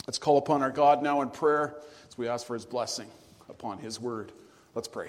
Let's call upon our God now in prayer as we ask for his blessing upon his word. Let's pray.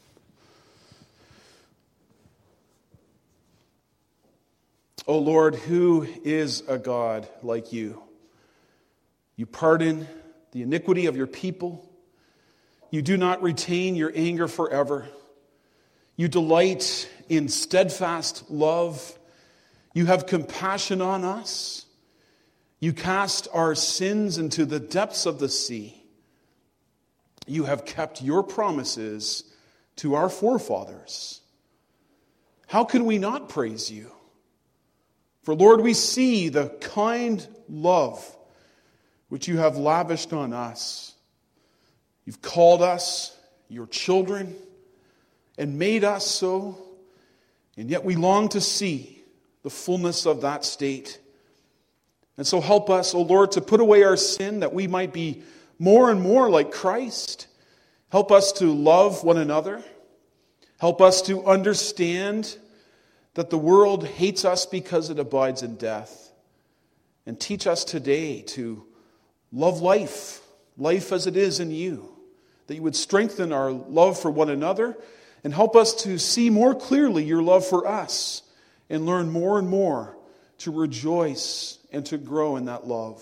O Lord, who is a God like you? You pardon the iniquity of your people. You do not retain your anger forever. You delight in steadfast love. You have compassion on us. You cast our sins into the depths of the sea. You have kept your promises to our forefathers. How can we not praise you? For, Lord, we see the kind love which you have lavished on us. You've called us your children and made us so, and yet we long to see the fullness of that state. And so help us, O Lord, to put away our sin that we might be more and more like Christ. Help us to love one another. Help us to understand that the world hates us because it abides in death. And teach us today to love life as it is in you. That you would strengthen our love for one another and help us to see more clearly your love for us and learn more and more to rejoice and to grow in that love.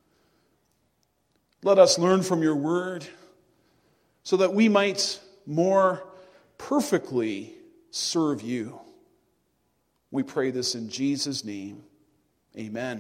Let us learn from your word so that we might more perfectly serve you. We pray this in Jesus' name. Amen.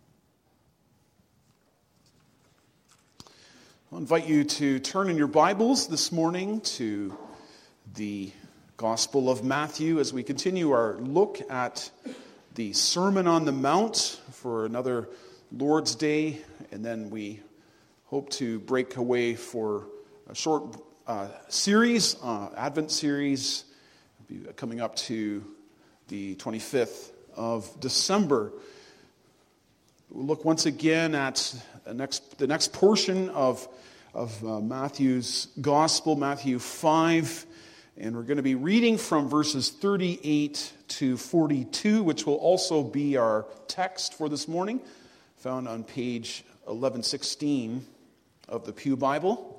I'll invite you to turn in your Bibles this morning to the Gospel of Matthew as we continue our look at the Sermon on the Mount for another Lord's Day, and then we hope to break away for a short series, Advent series, coming up to the 25th of December. We'll look once again at the next portion of Matthew's Gospel, Matthew 5, and we're going to be reading from verses 38 to 42, which will also be our text for this morning, found on page 1116 of the Pew Bible.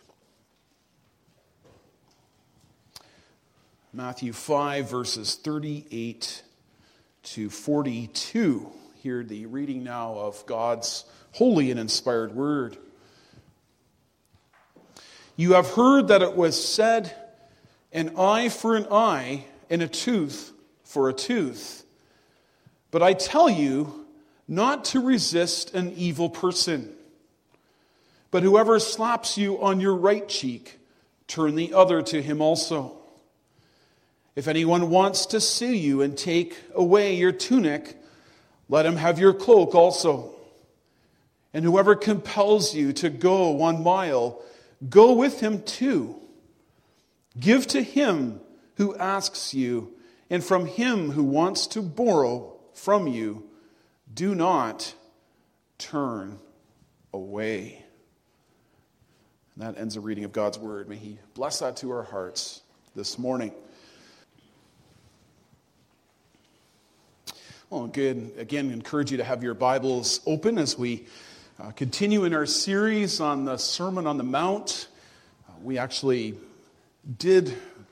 Matthew 5, verses 38 to 42. Hear the reading now of God's holy and inspired word. You have heard that it was said, an eye for an eye and a tooth for a tooth. But I tell you not to resist an evil person. But whoever slaps you on your right cheek, turn the other to him also. If anyone wants to sue you and take away your tunic, let him have your cloak also. And whoever compels you to go 1 mile, go with him 2. Give to him who asks you, and from him who wants to borrow from you, do not turn away. And that ends the reading of God's word. May he bless that to our hearts this morning. Well, good. Again, encourage you to have your Bibles open as we continue in our series on the Sermon on the Mount. We actually did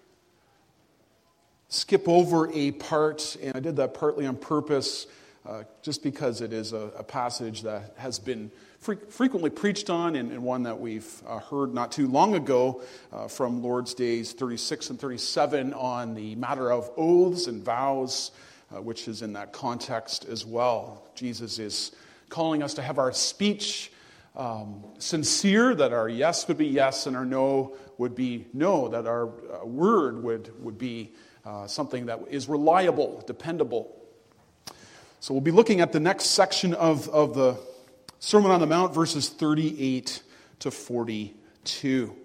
skip over a part, and I did that partly on purpose, just because it is a passage that has been frequently preached on, and one that we've heard not too long ago from Lord's Days 36 and 37 on the matter of oaths and vows, which is in that context as well. Jesus is calling us to have our speech sincere, that our yes would be yes and our no would be no, that our word would be something that is reliable, dependable. So we'll be looking at the next section of the Sermon on the Mount, verses 38 to 42.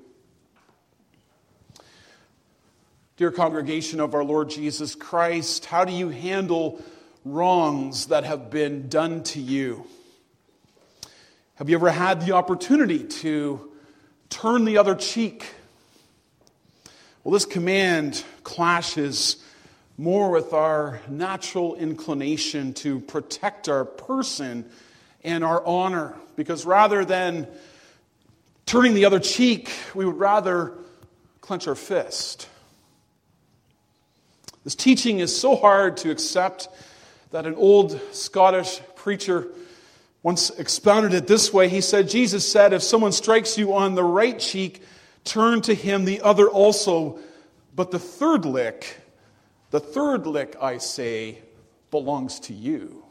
Dear congregation of our Lord Jesus Christ, how do you handle wrongs that have been done to you? Have you ever had the opportunity to turn the other cheek? Well, this command clashes more with our natural inclination to protect our person and our honor. Because rather than turning the other cheek, we would rather clench our fist. This teaching is so hard to accept that an old Scottish preacher once expounded it this way. He said, Jesus said, if someone strikes you on the right cheek, turn to him the other also. But the third lick, I say, belongs to you.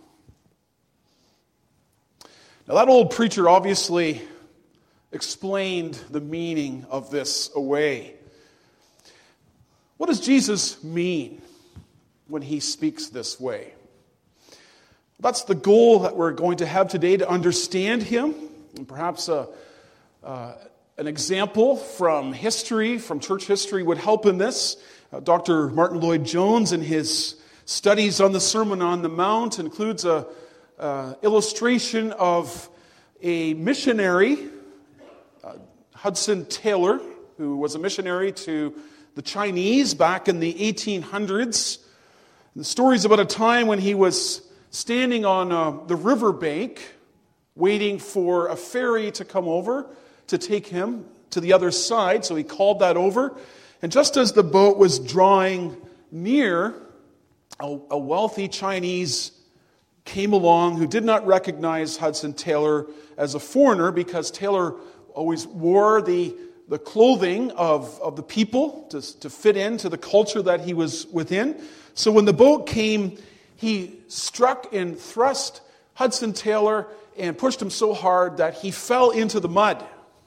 Now that old preacher obviously explained the meaning of this away. What does Jesus mean when he speaks this way? That's the goal that we're going to have today, to understand him. And perhaps an example from history, from church history, would help in this. Dr. Martin Lloyd-Jones, in his studies on the Sermon on the Mount, includes an illustration of a missionary, Hudson Taylor, who was a missionary to the Chinese back in the 1800s. The story is about a time when he was standing on the riverbank, waiting for a ferry to come over to take him to the other side. So he called that over. And just as the boat was drawing near, a wealthy Chinese came along who did not recognize Hudson Taylor as a foreigner, because Taylor always wore the clothing of the people to fit into the culture that he was within. So when the boat came, he struck and thrust Hudson Taylor and pushed him so hard that he fell into the mud.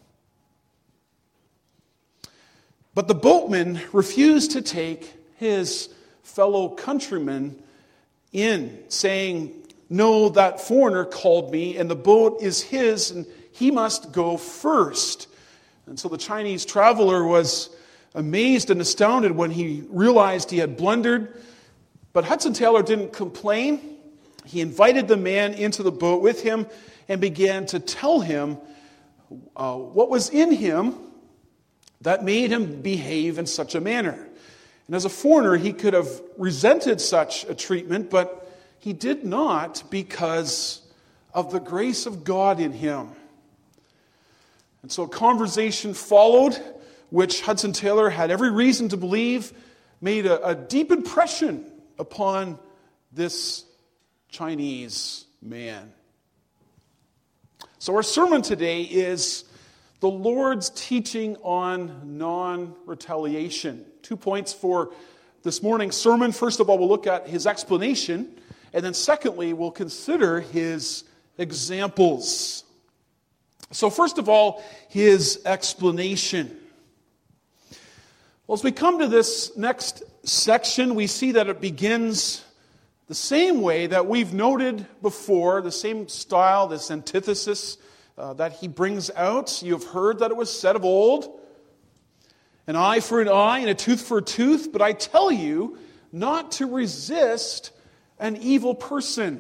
But the boatman refused to take his fellow countrymen in, saying, no, that foreigner called me, and the boat is his, and he must go first. And so the Chinese traveler was amazed and astounded when he realized he had blundered. But Hudson Taylor didn't complain. He invited the man into the boat with him and began to tell him what was in him that made him behave in such a manner. And as a foreigner, he could have resented such a treatment, but he did not, because of the grace of God in him. And so a conversation followed, which Hudson Taylor had every reason to believe made a deep impression upon this Chinese man. So our sermon today is the Lord's teaching on non-retaliation. 2 points for this morning's sermon. First of all, we'll look at his explanation. And then secondly, we'll consider his examples. So first of all, his explanation. Well, as we come to this next section, we see that it begins the same way that we've noted before, the same style, this antithesis that he brings out. You've heard that it was said of old, an eye for an eye and a tooth for a tooth, but I tell you not to resist an evil person.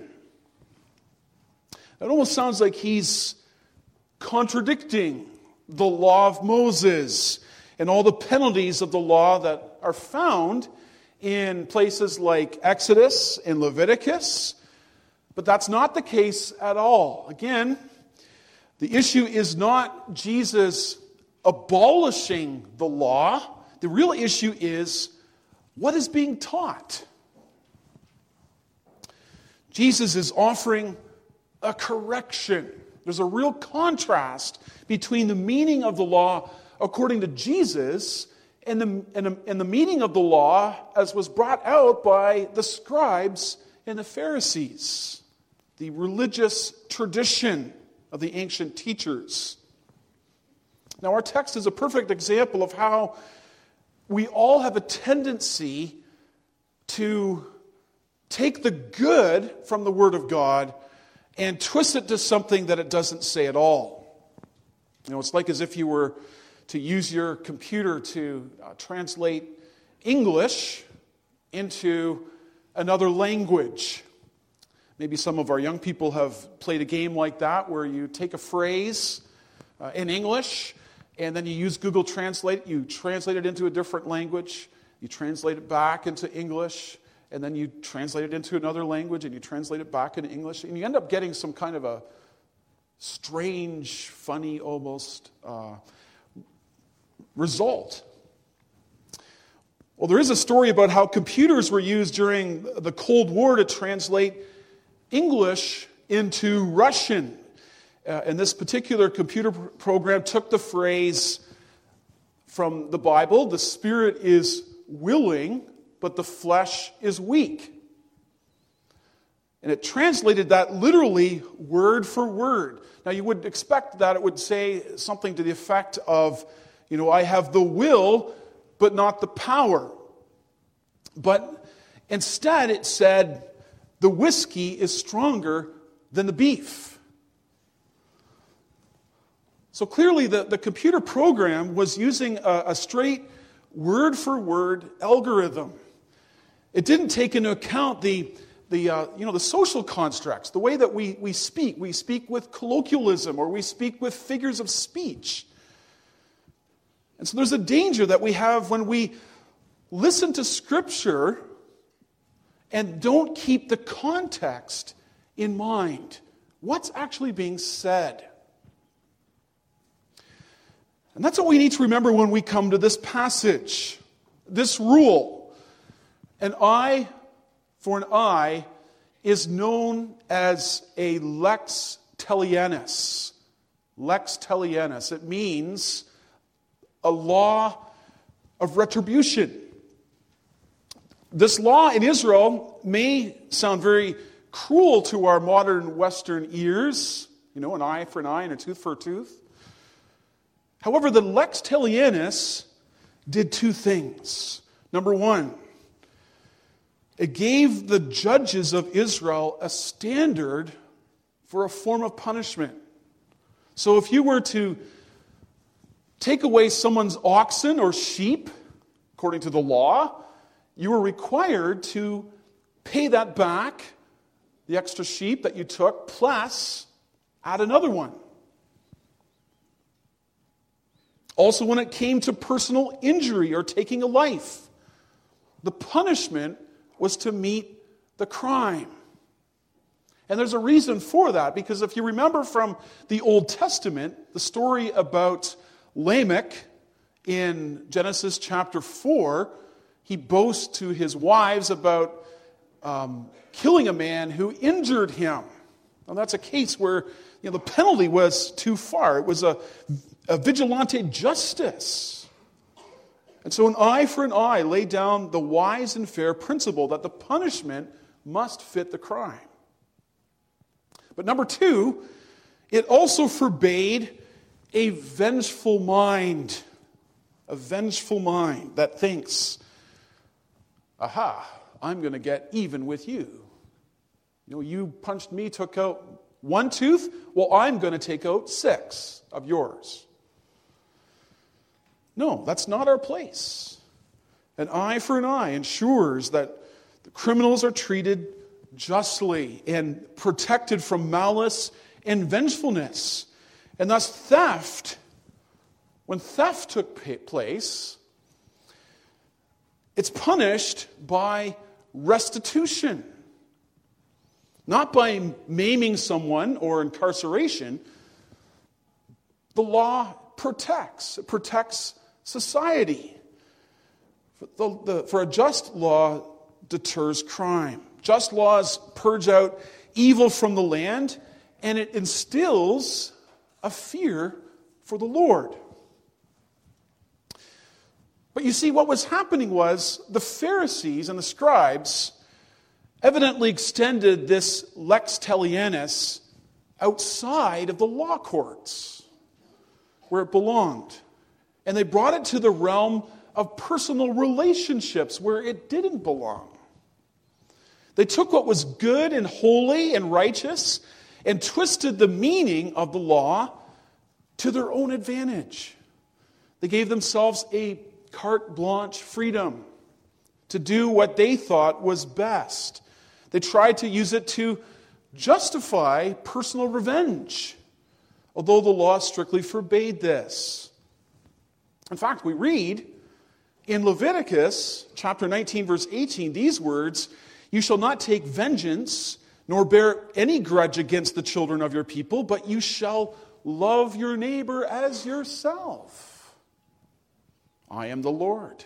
It almost sounds like he's contradicting the law of Moses and all the penalties of the law that are found in places like Exodus and Leviticus. But that's not the case at all. Again, the issue is not Jesus abolishing the law. The real issue is what is being taught. Jesus is offering a correction. There's a real contrast between the meaning of the law according to Jesus and the meaning of the law as was brought out by the scribes and the Pharisees, the religious tradition of the ancient teachers. Now, our text is a perfect example of how we all have a tendency to take the good from the Word of God and twist it to something that it doesn't say at all. You know, it's like as if you were to use your computer to translate English into another language. Maybe some of our young people have played a game like that where you take a phrase in English and then you use Google Translate. You translate it into a different language. You translate it back into English. And then you translate it into another language and you translate it back into English. And you end up getting some kind of strange, funny almost result. Well, there is a story about how computers were used during the Cold War to translate English into Russian. And this particular computer program took the phrase from the Bible, "The spirit is willing, but the flesh is weak." And it translated that literally word for word. Now, you would expect that it would say something to the effect of, I have the will, but not the power. But instead it said, the whiskey is stronger than the beef. So clearly the computer program was using a straight word-for-word algorithm. It didn't take into account the social constructs, the way that we speak. We speak with colloquialism, or we speak with figures of speech. And so there's a danger that we have when we listen to Scripture and don't keep the context in mind. What's actually being said? And that's what we need to remember when we come to this passage. This rule, an eye for an eye, is known as a lex talionis. Lex talionis. It means a law of retribution. This law in Israel may sound very cruel to our modern Western ears. An eye for an eye and a tooth for a tooth. However, the lex talionis did two things. Number one, it gave the judges of Israel a standard for a form of punishment. So if you were to take away someone's oxen or sheep, according to the law, you were required to pay that back, the extra sheep that you took, plus add another one. Also, when it came to personal injury or taking a life, the punishment was to meet the crime. And there's a reason for that, because if you remember from the Old Testament, the story about Lamech in Genesis chapter 4, he boasts to his wives about killing a man who injured him. Now that's a case where the penalty was too far. It was a vigilante justice. And so an eye for an eye laid down the wise and fair principle that the punishment must fit the crime. But number two, it also forbade a vengeful mind. A vengeful mind that thinks, aha, I'm going to get even with you. You punched me, took out one tooth, well, I'm going to take out 6 of yours. No, that's not our place. An eye for an eye ensures that the criminals are treated justly and protected from malice and vengefulness. And thus theft, when theft took place, it's punished by restitution. Not by maiming someone or incarceration. The law protects. It protects society. For a just law deters crime. Just laws purge out evil from the land, and it instills a fear for the Lord. But you see, what was happening was the Pharisees and the scribes evidently extended this lex talionis outside of the law courts, where it belonged. And they brought it to the realm of personal relationships, where it didn't belong. They took what was good and holy and righteous and twisted the meaning of the law to their own advantage. They gave themselves a carte blanche freedom to do what they thought was best. They tried to use it to justify personal revenge, although the law strictly forbade this. In fact, we read in Leviticus chapter 19, verse 18, these words, "You shall not take vengeance, nor bear any grudge against the children of your people, but you shall love your neighbor as yourself. I am the Lord.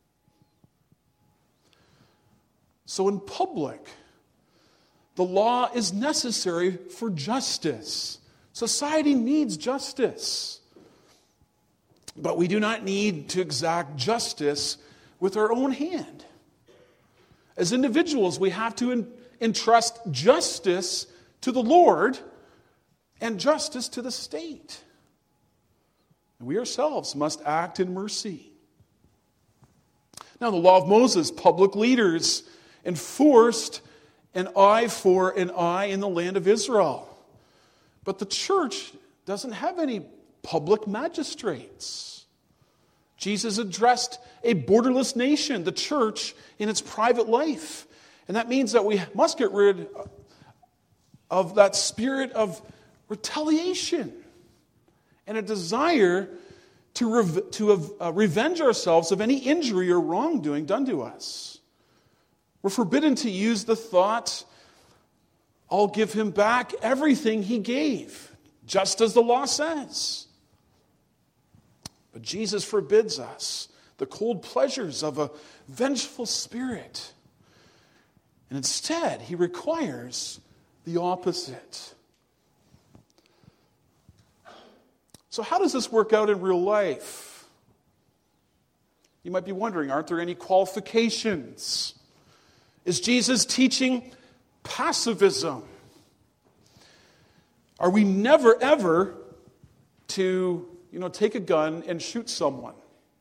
So in public, the law is necessary for justice. Society needs justice. But we do not need to exact justice with our own hand. As individuals, we have to entrust justice to the Lord and justice to the state. And we ourselves must act in mercy. Now, the law of Moses, public leaders enforced an eye for an eye in the land of Israel. But the church doesn't have any public magistrates. Jesus addressed a borderless nation, the church, in its private life. And that means that we must get rid of that spirit of retaliation and a desire to revenge ourselves of any injury or wrongdoing done to us. We're forbidden to use the thought, I'll give him back everything he gave, just as the law says. But Jesus forbids us the cold pleasures of a vengeful spirit. And instead, he requires the opposite. So how does this work out in real life? You might be wondering, aren't there any qualifications? Is Jesus teaching pacifism? Are we never, ever to, take a gun and shoot someone?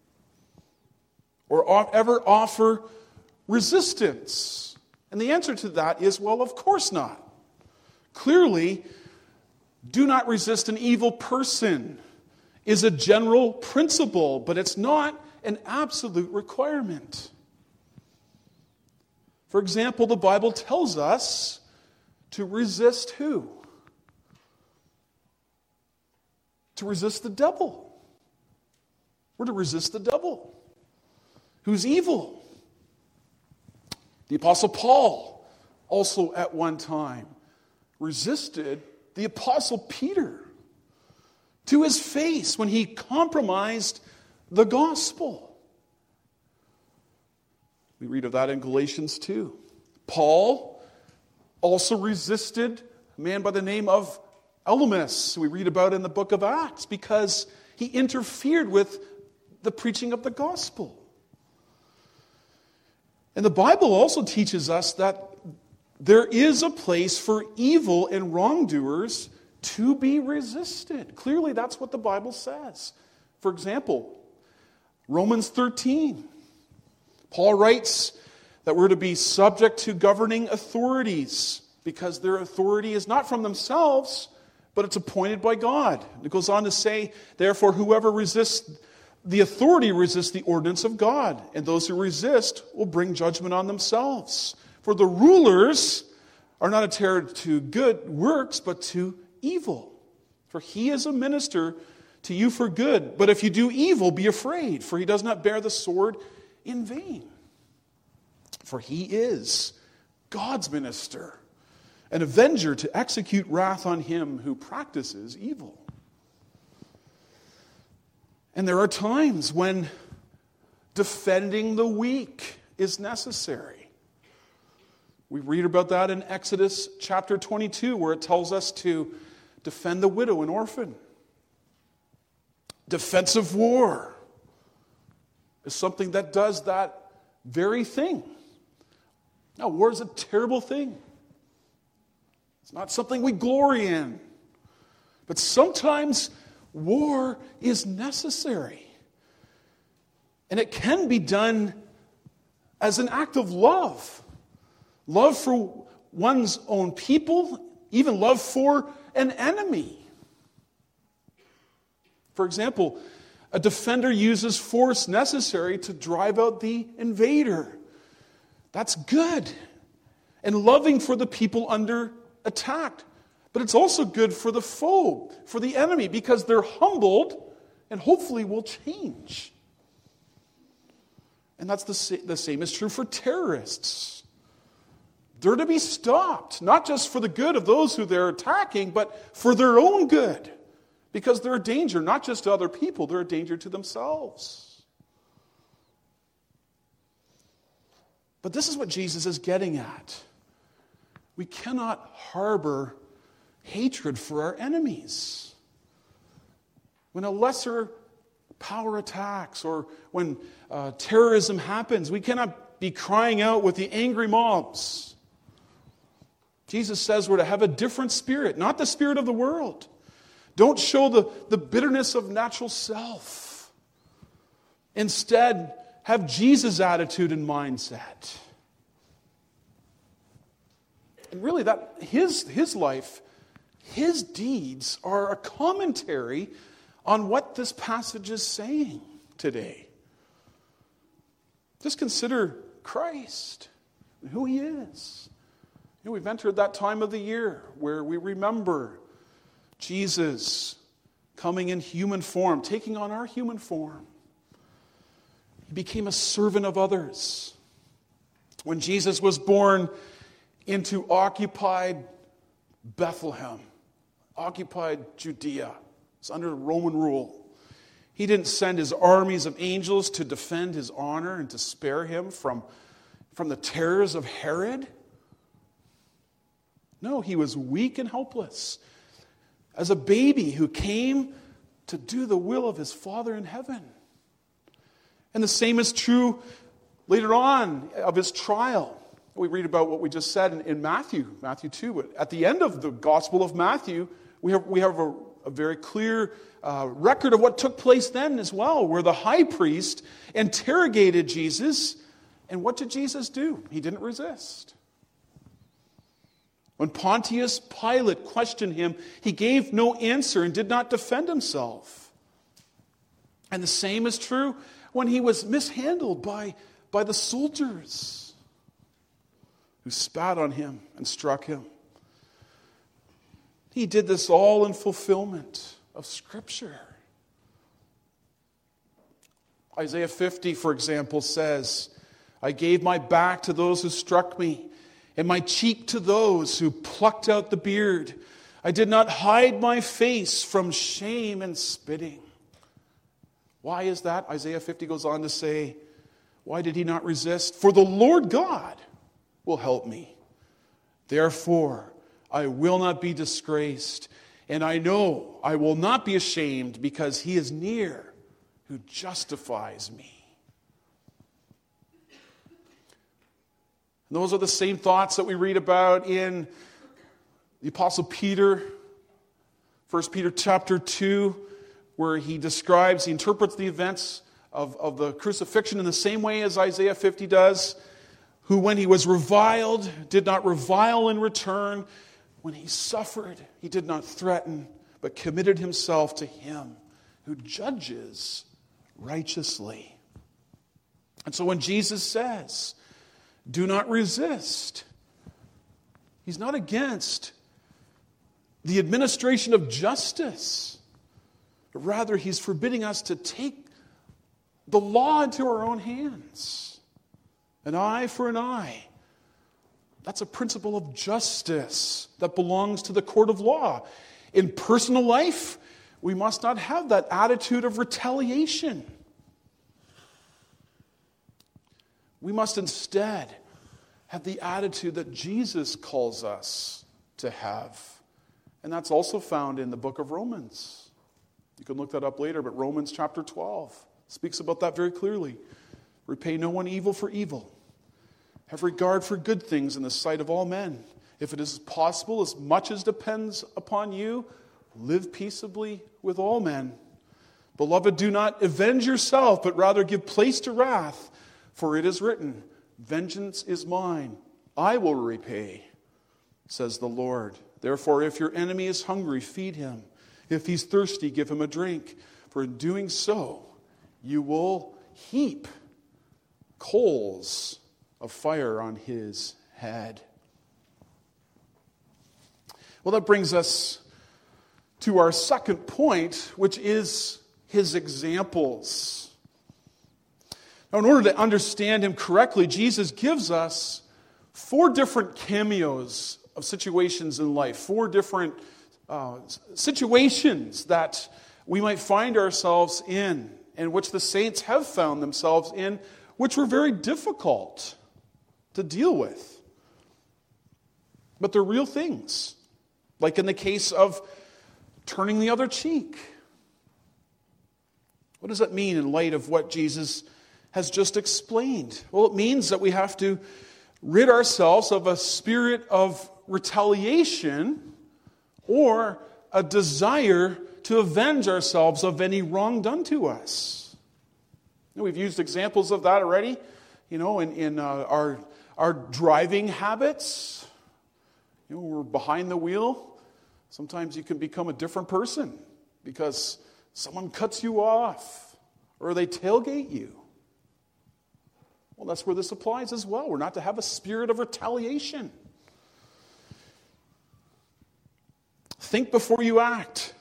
Or ever offer resistance? And the answer to that is, well, of course not. Clearly, do not resist an evil person is a general principle, but it's not an absolute requirement. For example, the Bible tells us to resist who? To resist the devil. We're to resist the devil, who's evil. The Apostle Paul also at one time resisted the Apostle Peter to his face when he compromised the gospel. We read of that in Galatians 2. Paul also resisted a man by the name of Elymas, we read about in the book of Acts, because he interfered with the preaching of the gospel. And the Bible also teaches us that there is a place for evil and wrongdoers to be resisted. Clearly, that's what the Bible says. For example, Romans 13. Paul writes that we're to be subject to governing authorities because their authority is not from themselves, but it's appointed by God. It goes on to say, therefore, whoever resists the authority resists the ordinance of God, and those who resist will bring judgment on themselves. For the rulers are not a terror to good works, but to evil. For he is a minister to you for good. But if you do evil, be afraid, for he does not bear the sword in vain. For he is God's minister, an avenger to execute wrath on him who practices evil. And there are times when defending the weak is necessary. We read about that in Exodus chapter 22, where it tells us to defend the widow and orphan. Defensive war is something that does that very thing. Now, war is a terrible thing. It's not something we glory in. But sometimes war is necessary. And it can be done as an act of love. Love for one's own people, even love for an enemy. For example, a defender uses force necessary to drive out the invader. That's good and loving for the people under attack. But it's also good for the foe, for the enemy, because they're humbled and hopefully will change. And that's the same is true for terrorists. They're to be stopped, not just for the good of those who they're attacking, but for their own good. Because they're a danger, not just to other people, they're a danger to themselves. But this is what Jesus is getting at. We cannot harbor hatred for our enemies. When a lesser power attacks or when terrorism happens, we cannot be crying out with the angry mobs. Jesus says we're to have a different spirit, not the spirit of the world. Don't show the bitterness of natural self. Instead, have Jesus' attitude and mindset. And really, that his life, his deeds are a commentary on what this passage is saying today. Just consider Christ and who he is. We've entered that time of the year where we remember Jesus coming in human form, taking on our human form. He became a servant of others. When Jesus was born into occupied Bethlehem, occupied Judea, it's under Roman rule. He didn't send his armies of angels to defend his honor and to spare him from the terrors of Herod. No, he was weak and helpless as a baby who came to do the will of his Father in heaven. And the same is true later on of his trial. We read about what we just said in Matthew 2. But at the end of the Gospel of Matthew, we have a very clear record of what took place then as well, where the high priest interrogated Jesus. And what did Jesus do? He didn't resist. When Pontius Pilate questioned him, he gave no answer and did not defend himself. And the same is true when he was mishandled by the soldiers who spat on him and struck him. He did this all in fulfillment of Scripture. Isaiah 50, for example, says, I gave my back to those who struck me, and my cheek to those who plucked out the beard. I did not hide my face from shame and spitting. Why is that? Isaiah 50 goes on to say, why did he not resist? For the Lord God will help me. Therefore, I will not be disgraced, and I know I will not be ashamed, because he is near who justifies me. And those are the same thoughts that we read about in the Apostle Peter, 1 Peter chapter 2, where he interprets the events of the crucifixion in the same way as Isaiah 50 does, who when he was reviled, did not revile in return. When he suffered, he did not threaten, but committed himself to him who judges righteously. And so when Jesus says, do not resist, he's not against the administration of justice. Rather, he's forbidding us to take the law into our own hands. An eye for an eye. That's a principle of justice that belongs to the court of law. In personal life, we must not have that attitude of retaliation. We must instead have the attitude that Jesus calls us to have. And that's also found in the book of Romans. You can look that up later, but Romans chapter 12 speaks about that very clearly. Repay no one evil for evil. Have regard for good things in the sight of all men. If it is possible, as much as depends upon you, live peaceably with all men. Beloved, do not avenge yourself, but rather give place to wrath. For it is written, vengeance is mine, I will repay, says the Lord. Therefore, if your enemy is hungry, feed him. If he's thirsty, give him a drink. For in doing so, you will heap coals of fire on his head. Well, that brings us to our second point, which is his examples. Now, in order to understand him correctly, Jesus gives us 4 different cameos of situations in life, 4 different situations that we might find ourselves in, and which the saints have found themselves in, which were very difficult to deal with. But they're real things, like in the case of turning the other cheek. What does that mean in light of what Jesus has just explained? Well, it means that we have to rid ourselves of a spirit of retaliation or a desire to avenge ourselves of any wrong done to us. We've used examples of that already, in our driving habits. We're behind the wheel. Sometimes you can become a different person because someone cuts you off or they tailgate you. Well, that's where this applies as well. We're not to have a spirit of retaliation. Think before you act.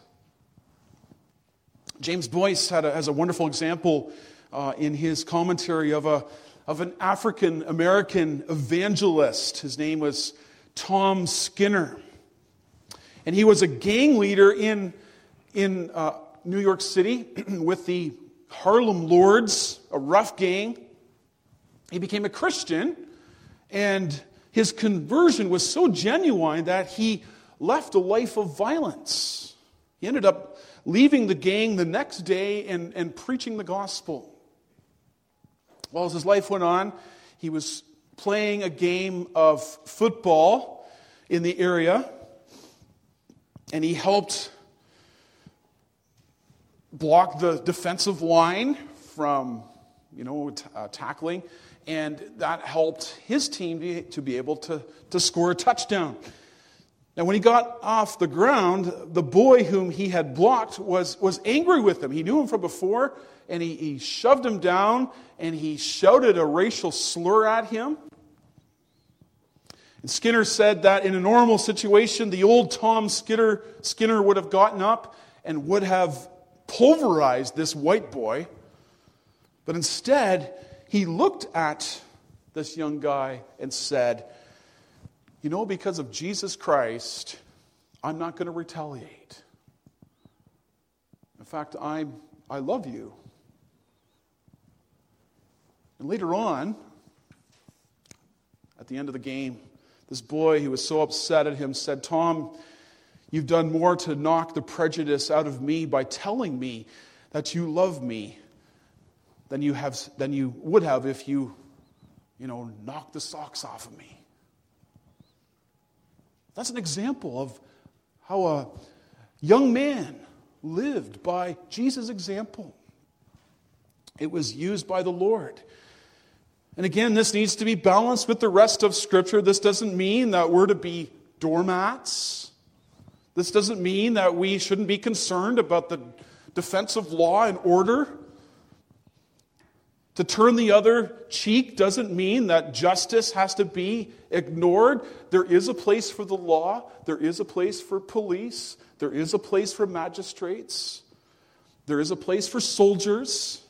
James Boyce has a wonderful example in his commentary of an African-American evangelist. His name was Tom Skinner. And he was a gang leader in New York City with the Harlem Lords, a rough gang. He became a Christian, and his conversion was so genuine that he left a life of violence. He ended up leaving the gang the next day and preaching the gospel. Well, as his life went on, he was playing a game of football in the area, and he helped block the defensive line from, tackling, and that helped his team to be able to score a touchdown. Now, when he got off the ground, the boy whom he had blocked was angry with him. He knew him from before, and he shoved him down, and he shouted a racial slur at him. And Skinner said that in a normal situation, the old Tom Skinner would have gotten up and would have pulverized this white boy. But instead, he looked at this young guy and said, because of Jesus Christ, I'm not going to retaliate. In fact, I love you. And later on, at the end of the game, this boy who was so upset at him said, Tom, you've done more to knock the prejudice out of me by telling me that you love me than you would have if you knocked the socks off of me. That's an example of how a young man lived by Jesus' example. It was used by the Lord. And again, this needs to be balanced with the rest of Scripture. This doesn't mean that we're to be doormats. This doesn't mean that we shouldn't be concerned about the defense of law and order. To turn the other cheek doesn't mean that justice has to be ignored. There is a place for the law. There is a place for police. There is a place for magistrates. There is a place for soldiers.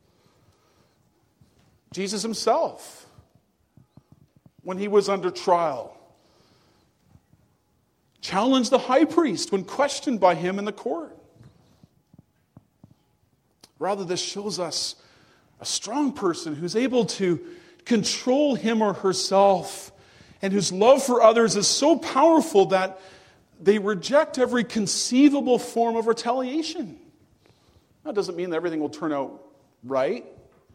Jesus himself, when he was under trial, challenged the high priest when questioned by him in the court. Rather, this shows us a strong person who's able to control him or herself and whose love for others is so powerful that they reject every conceivable form of retaliation. That doesn't mean that everything will turn out right.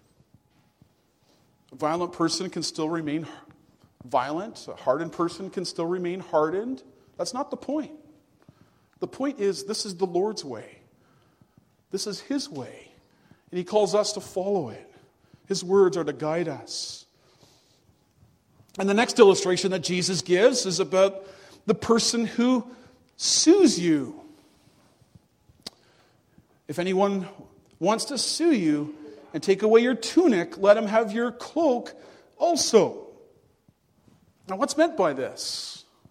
A violent person can still remain violent. A hardened person can still remain hardened. That's not the point. The point is, this is the Lord's way. This is his way. And he calls us to follow it. His words are to guide us. And the next illustration that Jesus gives is about the person who sues you. If anyone wants to sue you and take away your tunic, let him have your cloak also. Now, what's meant by this?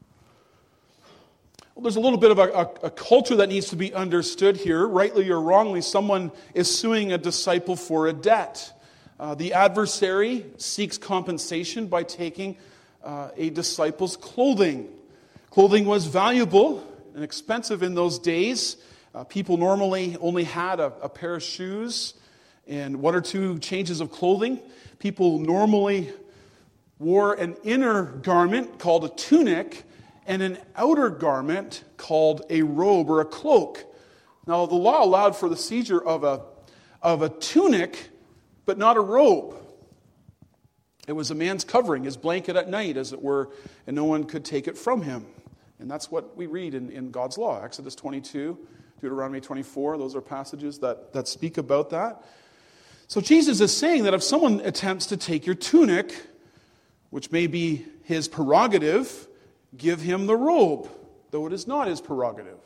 Well, there's a little bit of a culture that needs to be understood here. Rightly or wrongly, someone is suing a disciple for a debt. The adversary seeks compensation by taking a disciple's clothing. Clothing was valuable and expensive in those days. People normally only had a pair of shoes and one or two changes of clothing. People normally wore an inner garment called a tunic and an outer garment called a robe or a cloak. Now, the law allowed for the seizure of a tunic, but not a robe. It was a man's covering, his blanket at night, as it were, and no one could take it from him. And that's what we read in God's law. Exodus 22, Deuteronomy 24, those are passages that speak about that. So Jesus is saying that if someone attempts to take your tunic, which may be his prerogative, give him the robe, though it is not his prerogative.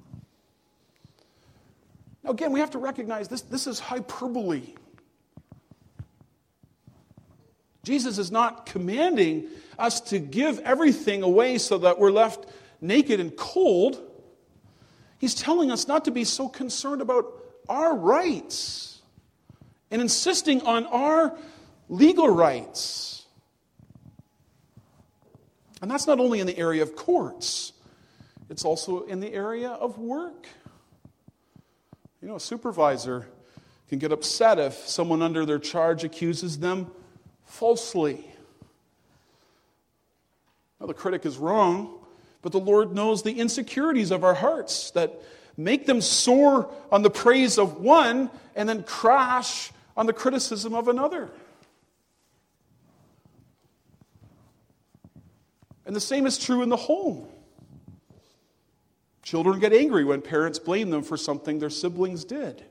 Now again, we have to recognize this is hyperbole. Jesus is not commanding us to give everything away so that we're left naked and cold. He's telling us not to be so concerned about our rights and insisting on our legal rights. And that's not only in the area of courts, it's also in the area of work. You know, a supervisor can get upset if someone under their charge accuses them falsely. Now, the critic is wrong, but the Lord knows the insecurities of our hearts that make them soar on the praise of one and then crash on the criticism of another. And the same is true in the home. Children get angry when parents blame them for something their siblings did.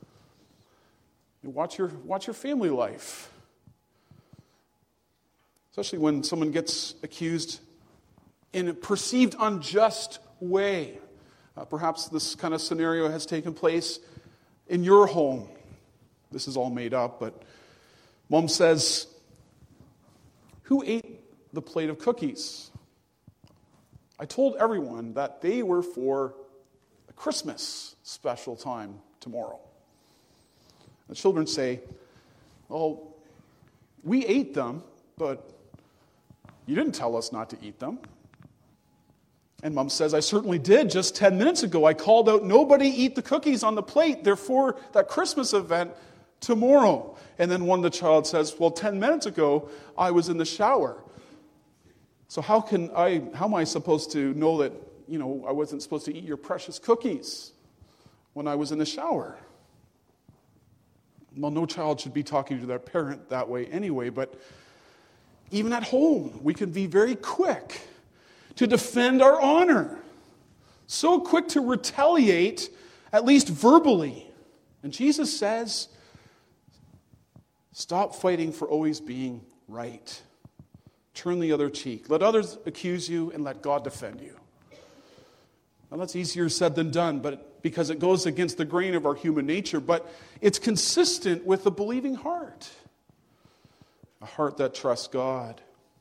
Watch your family life. Especially when someone gets accused in a perceived unjust way. Perhaps this kind of scenario has taken place in your home. This is all made up, but Mom says, "Who ate the plate of cookies? I told everyone that they were for a Christmas special time tomorrow." The children say, "Well, we ate them, but you didn't tell us not to eat them." And Mom says, "I certainly did. Just 10 minutes ago, I called out, 'Nobody eat the cookies on the plate. They're for that Christmas event tomorrow.'" And then one of the child says, "Well, 10 minutes ago, I was in the shower. So how am I supposed to know that, I wasn't supposed to eat your precious cookies when I was in the shower?" Well, no child should be talking to their parent that way anyway, but even at home, we can be very quick to defend our honor. So quick to retaliate, at least verbally. And Jesus says, stop fighting for always being right. Turn the other cheek. Let others accuse you and let God defend you. Now that's easier said than done, but because it goes against the grain of our human nature, but it's consistent with a believing heart. A heart that trusts God.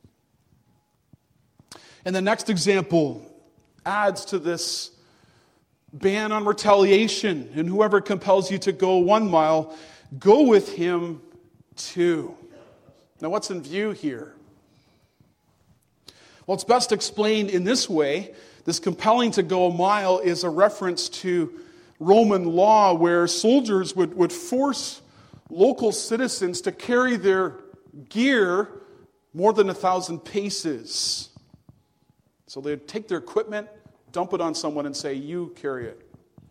And the next example adds to this ban on retaliation. And whoever compels you to go 1 mile, go with him 2. Now what's in view here? Well, it's best explained in this way. This compelling to go 1 mile is a reference to Roman law where soldiers would force local citizens to carry their gear more than 1,000 paces. So they'd take their equipment, dump it on someone, and say, "You carry it."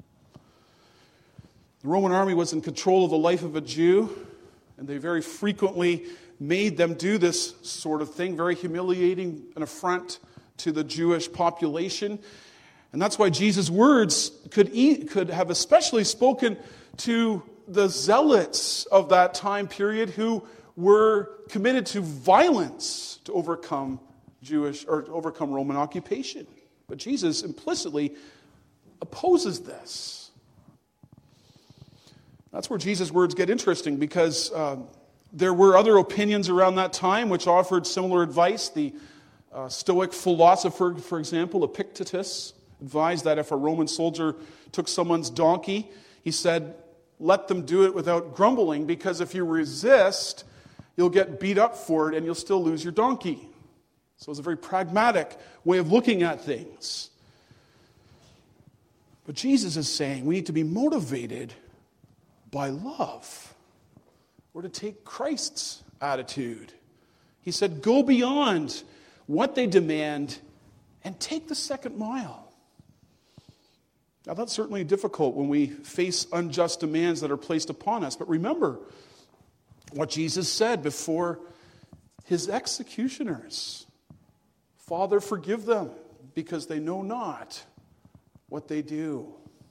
The Roman army was in control of the life of a Jew, and they very frequently made them do this sort of thing, very humiliating, an affront to the Jewish population. And that's why Jesus' words could have especially spoken to the zealots of that time period who were committed to violence to overcome Roman occupation. But Jesus implicitly opposes this. That's where Jesus' words get interesting, because there were other opinions around that time which offered similar advice. The Stoic philosopher, for example, Epictetus, advised that if a Roman soldier took someone's donkey, he said, let them do it without grumbling, because if you resist, you'll get beat up for it and you'll still lose your donkey. So it's a very pragmatic way of looking at things. But Jesus is saying we need to be motivated by love. We're to take Christ's attitude. He said, go beyond what they demand and take the second mile. Now, that's certainly difficult when we face unjust demands that are placed upon us. But remember what Jesus said before his executioners. Father, forgive them, because they know not what they do.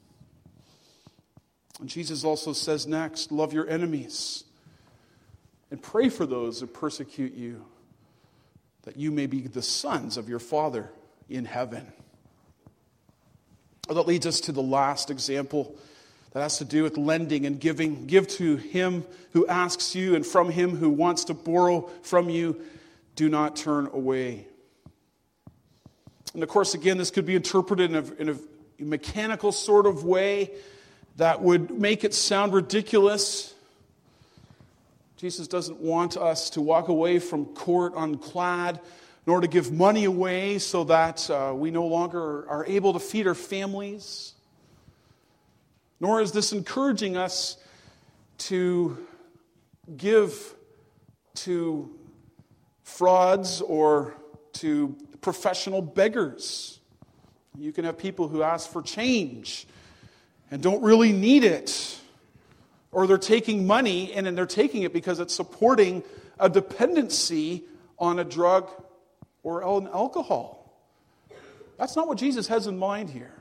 And Jesus also says next, love your enemies and pray for those who persecute you, that you may be the sons of your Father in heaven. Well, that leads us to the last example that has to do with lending and giving. Give to him who asks you, and from him who wants to borrow from you, do not turn away. And of course, again, this could be interpreted in a mechanical sort of way that would make it sound ridiculous. Jesus doesn't want us to walk away from court unclad, nor to give money away so that we no longer are able to feed our families. Nor is this encouraging us to give to frauds or to professional beggars. You can have people who ask for change and don't really need it. Or they're taking money and they're taking it because it's supporting a dependency on a drug or on alcohol. That's not what Jesus has in mind here.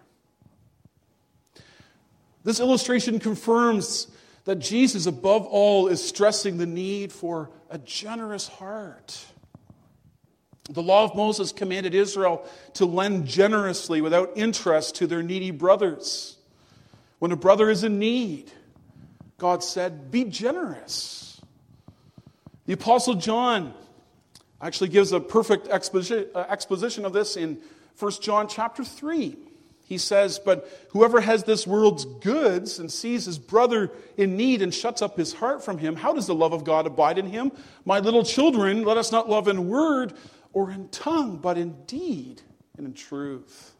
This illustration confirms that Jesus, above all, is stressing the need for a generous heart. The law of Moses commanded Israel to lend generously without interest to their needy brothers. When a brother is in need, God said, be generous. The Apostle John actually gives a perfect exposition of this in 1 John chapter 3. He says, but whoever has this world's goods and sees his brother in need and shuts up his heart from him, how does the love of God abide in him? My little children, let us not love in word or in tongue, but in deed and in truth.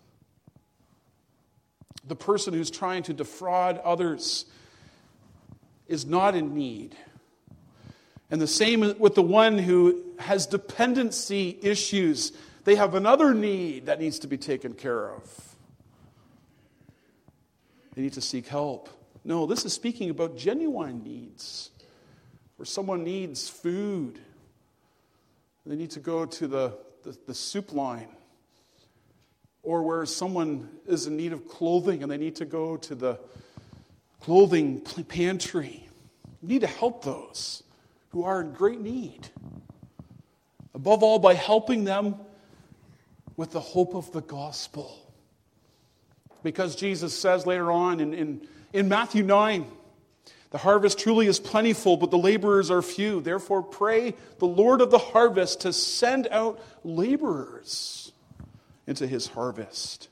The person who's trying to defraud others is not in need. And the same with the one who has dependency issues. They have another need that needs to be taken care of. They need to seek help. No, this is speaking about genuine needs, where someone needs food. They need to go to the soup line. Or where someone is in need of clothing and they need to go to the clothing pantry. You need to help those who are in great need. Above all, by helping them with the hope of the gospel. Because Jesus says later on in Matthew 9, the harvest truly is plentiful, but the laborers are few. Therefore, pray the Lord of the harvest to send out laborers into his harvest.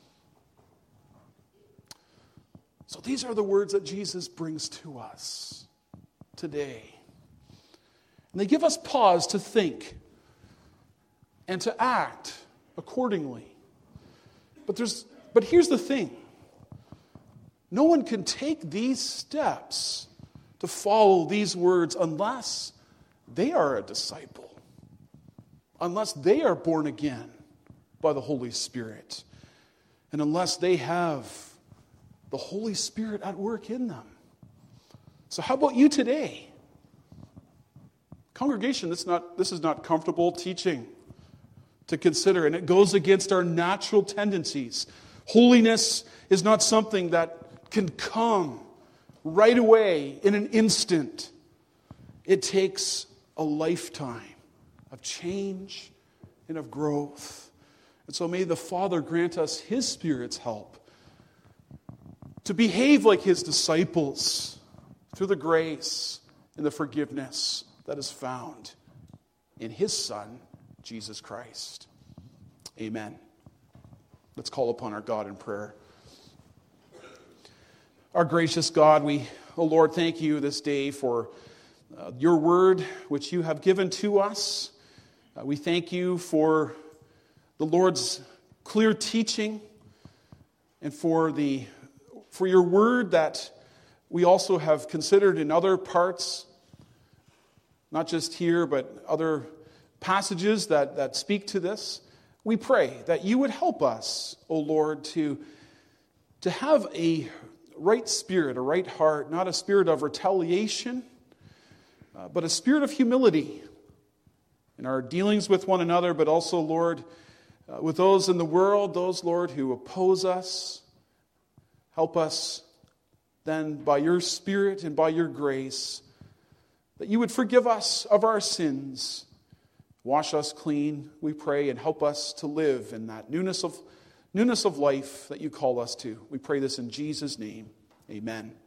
So these are the words that Jesus brings to us today. And they give us pause to think and to act accordingly. But here's the thing. No one can take these steps to follow these words unless they are a disciple, unless they are born again by the Holy Spirit, and unless they have the Holy Spirit at work in them. So how about you today? Congregation, this is not comfortable teaching to consider, and it goes against our natural tendencies. Holiness is not something that can come right away in an instant. It takes a lifetime of change and of growth. And so may the Father grant us His Spirit's help to behave like His disciples through the grace and the forgiveness that is found in His Son, Jesus Christ. Amen. Let's call upon our God in prayer. Our gracious God, Lord, thank you this day for your word, which you have given to us. We thank you for the Lord's clear teaching and for your word that we also have considered in other parts, not just here, but other passages that speak to this. We pray that you would help us, O Lord, to have a right spirit, a right heart, not a spirit of retaliation, but a spirit of humility in our dealings with one another, but also, Lord, with those in the world, those, Lord, who oppose us. Help us then by your Spirit and by your grace that you would forgive us of our sins. Wash us clean, we pray, and help us to live in that newness of life that you call us to. We pray this in Jesus' name. Amen.